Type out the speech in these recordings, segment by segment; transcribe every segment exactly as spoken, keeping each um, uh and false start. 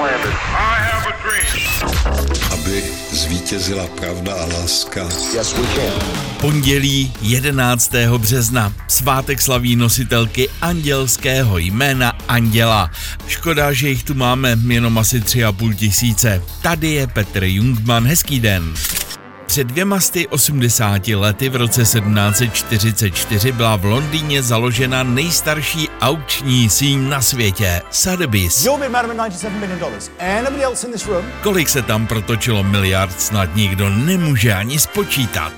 landed. I have a dream. Aby zvítězila pravda a láska. Yes, we can. Pondělí jedenáctého března. Svátek slaví nositelky andělského jména Anděla. Škoda, že jich tu máme jenom asi tři a půl tisíce. Tady je Petr Jungmann, hezký den. Před dvěma sty osmdesáti lety v roce sedmnáct set čtyřicet čtyři byla v Londýně založena nejstarší aukční síň na světě, Sotheby's. Kolik se tam protočilo miliard, snad nikdo nemůže ani spočítat.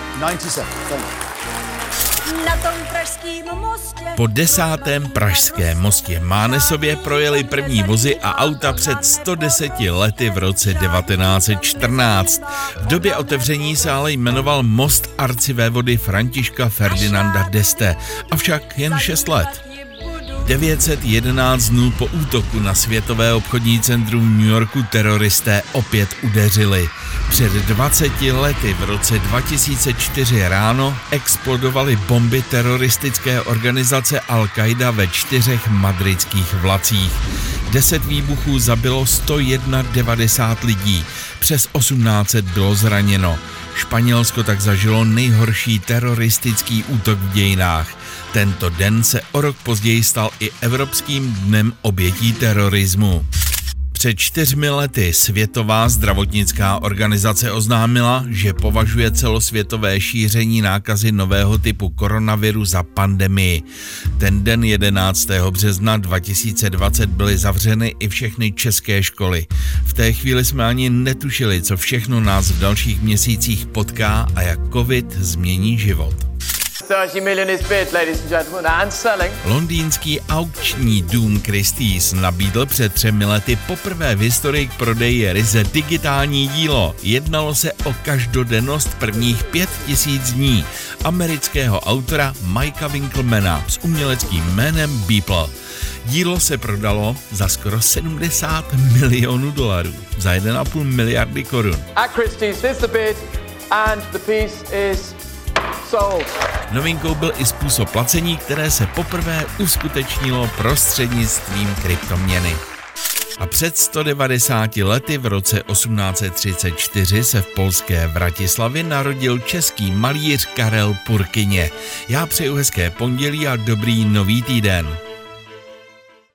Na tom pražském mostě. Po desátém pražském mostě Mánesově projeli první vozy a auta před sto deseti lety v roce devatenáct set čtrnáct. V době otevření se ale jmenoval most arcivévody Františka Ferdinanda d'Este, avšak jen šest let. devět set jedenáct dnů po útoku na Světové obchodní centrum New Yorku teroristé opět udeřili. Před dvaceti lety v roce dva tisíce čtyři ráno explodovaly bomby teroristické organizace Al-Qaida ve čtyřech madridských vlacích. Deset výbuchů zabilo sto devadesát jedna lidí, přes osmnáct set bylo zraněno. Španělsko tak zažilo nejhorší teroristický útok v dějinách. Tento den se o rok později stal i Evropským dnem obětí terorismu. Před čtyřmi lety Světová zdravotnická organizace oznámila, že považuje celosvětové šíření nákazy nového typu koronaviru za pandemii. Ten den jedenáctého března dva tisíce dvacet byly zavřeny i všechny české školy. V té chvíli jsme ani netušili, co všechno nás v dalších měsících potká a jak covid změní život. thirty million is bid, ladies and gentlemen, and selling. Londýnský aukční dům Christie's nabídl před třemi lety poprvé v historii k prodeji ryze digitální dílo. Jednalo se o každodennost prvních pět tisíc dní amerického autora Mikea Winkelmana s uměleckým jménem Beeple. Dílo se prodalo za skoro sedmdesát milionů dolarů, za jedna a půl miliardy korun. At Christie's, this is the bid, and the piece is sold. Novinkou byl i způsob placení, které se poprvé uskutečnilo prostřednictvím kryptoměny. A před sto devadesáti lety v roce osmnáct set třicet čtyři se v polské Vratislavi narodil český malíř Karel Purkyně. Já přeju hezké pondělí a dobrý nový týden.